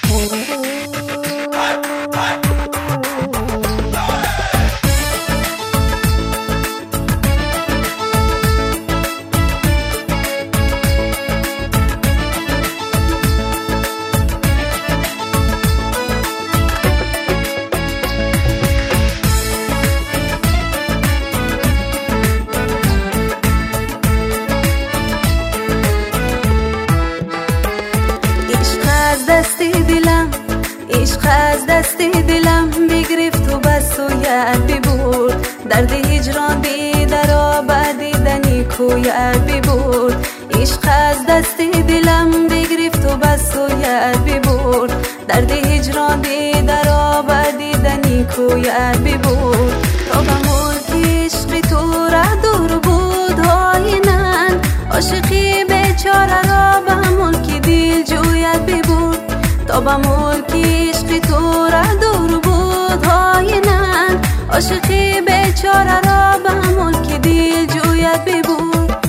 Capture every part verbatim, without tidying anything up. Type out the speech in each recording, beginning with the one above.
دستی دلم عشق از دستی دلم بگرفت و بس و یاد ببرد، درد هجران دیدر و بدیدنی کو یاد ببرد. عشق از دستی دلم بگرفت و بس و یاد ببرد، درد هجران دیدر و بدیدنی کو یاد ببرد. تا به ملک عشق تو ره دور بود آینن، عاشقی بیچاره را به ملک دل جوید ببرد. تا به ملک عشق تو ره دور بود آینن، عاشقی بیچاره را به ملک دل جوید ببرد.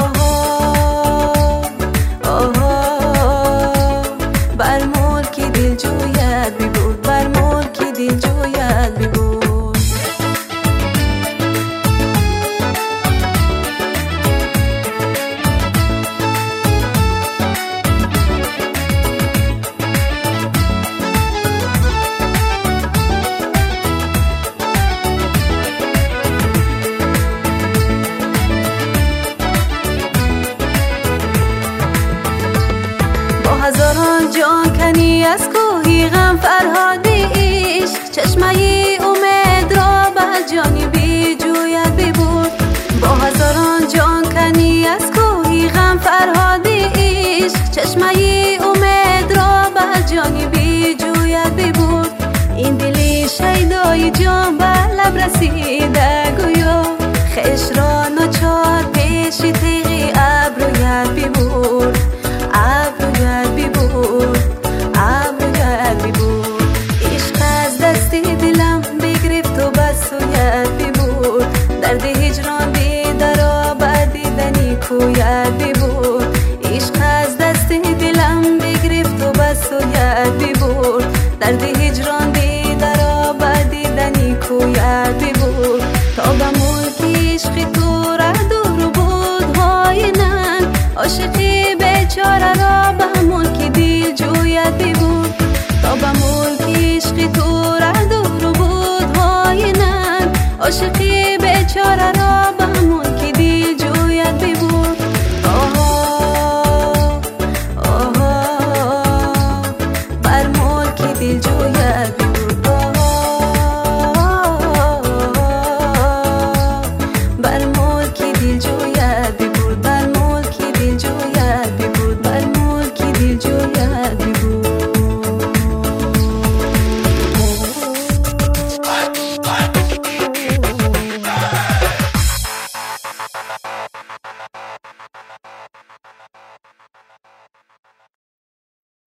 آها آها بر ملک دل جوید ببرد، بر ملک دل جوید ببرد. هزاران جان کنی از کوهی غم فرهاد عشق، چشمه امید را به جانبی جوید ببرد. با هزاران جان کنی از کوهی غم فرهاد عشق، چشمه